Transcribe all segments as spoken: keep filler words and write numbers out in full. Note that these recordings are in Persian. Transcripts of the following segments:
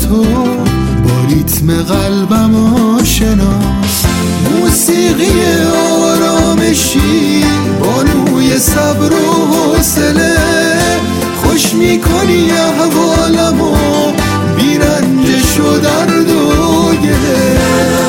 تو با ریتم قلبم آشناس. موسیقی آرامشی بانوی صبر و حوصله، خوش میکنی احوالمو بی رنجش و درد و گله.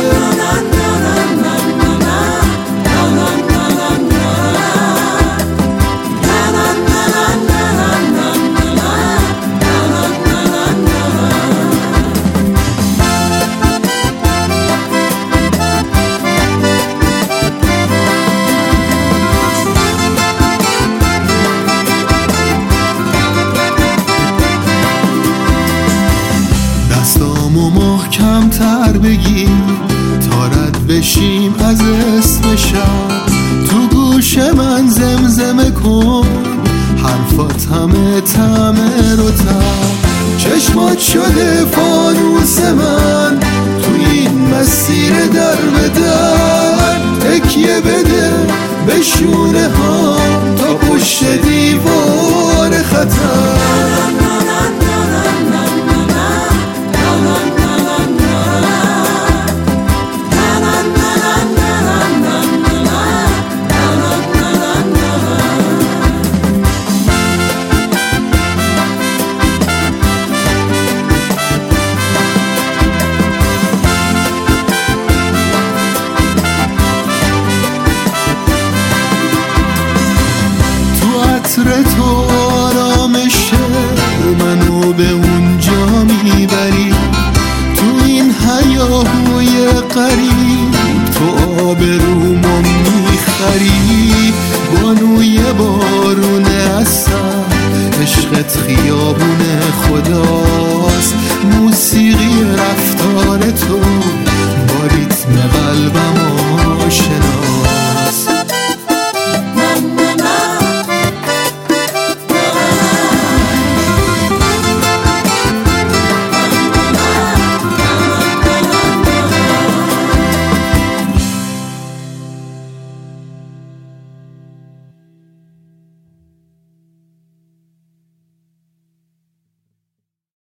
دستامو محکم تر بگیر تا رد بشیم از اسم شب. تو گوش من زمزمه کن حرفات همه تعمه رو تر. چشمات شده فانوس من تو این مسیر در به در. تکیه بده به شونه ها تا پشت دیوار خطر. عطر تو آرامشه منو به اونجا میبری. تو این هیاهوی قریب تو آبرومو میخری. بانوی بارون اصلا عشقت خیابون خدا.